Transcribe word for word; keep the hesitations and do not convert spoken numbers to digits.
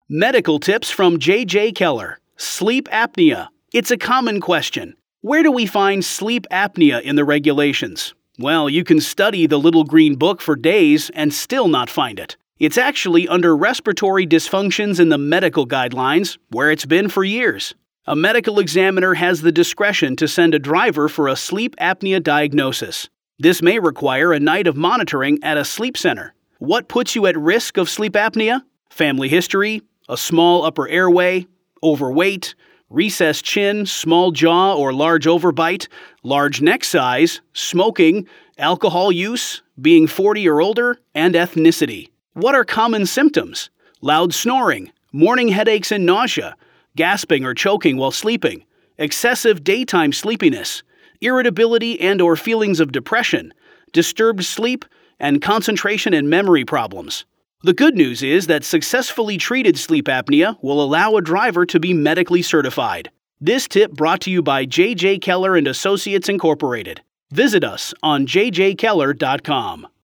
Medical tips from J J Keller. Sleep apnea. It's a common question. Where do we find sleep apnea in the regulations? Well, you can study the little green book for days and still not find it. It's actually under respiratory dysfunctions in the medical guidelines, where it's been for years. A medical examiner has the discretion to send a driver for a sleep apnea diagnosis. This may require a night of monitoring at a sleep center. What puts you at risk of sleep apnea? Family history, a small upper airway, overweight, recessed chin, small jaw or large overbite, large neck size, smoking, alcohol use, being forty or older, and ethnicity. What are common symptoms? Loud snoring, morning headaches and nausea, gasping or choking while sleeping, excessive daytime sleepiness, irritability and or feelings of depression, disturbed sleep, and concentration and memory problems. The good news is that successfully treated sleep apnea will allow a driver to be medically certified. This tip brought to you by J J Keller and Associates Incorporated. Visit us on j j keller dot com.